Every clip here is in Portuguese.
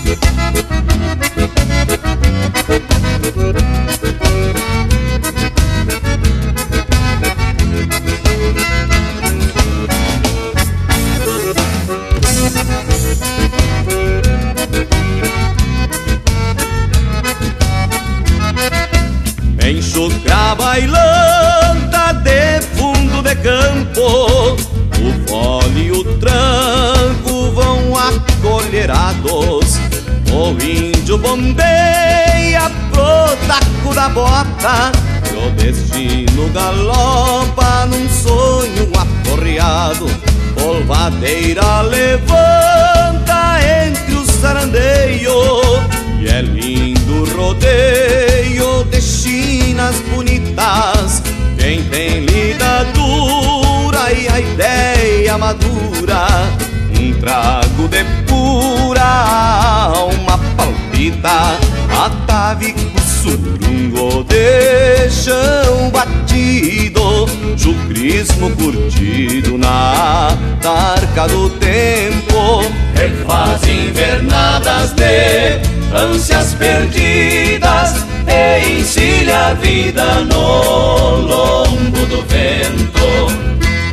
Enxucra bailanta de fundo de campo, o fole e o tranco vão acolherados. O índio bombeia pro taco da bota, e o destino galopa num sonho aporreado. Polvadeira levanta entre os sarandeios, e é lindo rodeio de chinas bonitas. Quem tem lida dura e a ideia madura, um trago de pura alma palpita. Atavico surungo de chão batido, chucrismo curtido na tarca do tempo. Refaz invernadas de ânsias perdidas e encilha a vida no lombo do vento.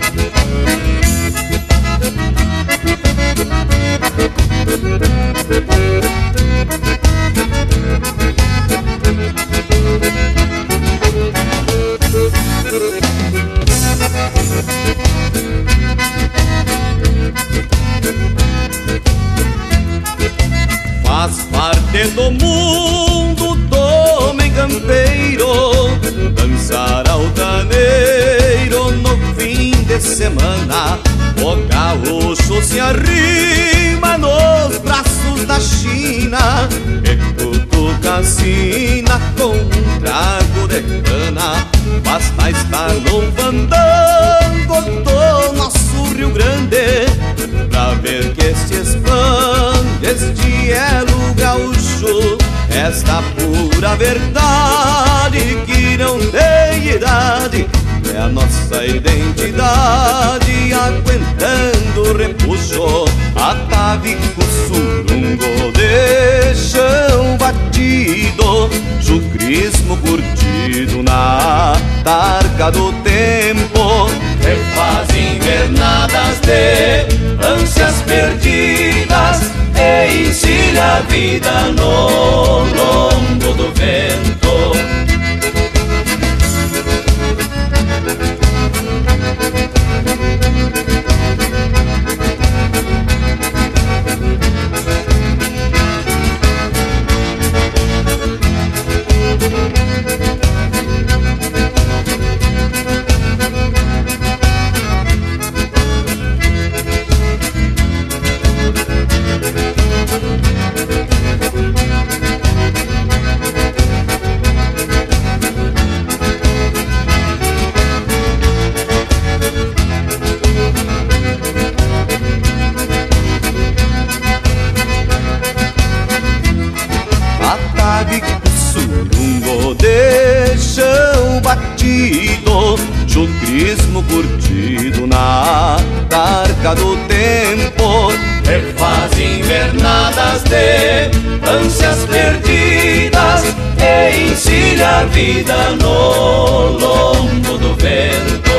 Faz parte do mundo do homem campeiro dançar altaneiro no fim de semana. O gaúcho se arrima nos braços da China e cutuca a sina com um trago de cana. Basta estar num fandango do nosso Rio Grande pra ver que se expande este elo gaúcho, esta pura verdade que não tem idade. É a nossa identidade aguentando o repuxo. Atavico surungo de chão batido, chucrismo curtido na tarca do tempo. Refaz invernadas de ânsias perdidas e encilha a vida no lombo do vento. Surungo de chão batido, chucrismo curtido na tarca do tempo. Refaz invernadas de ânsias perdidas e encilha a vida no lombo do vento.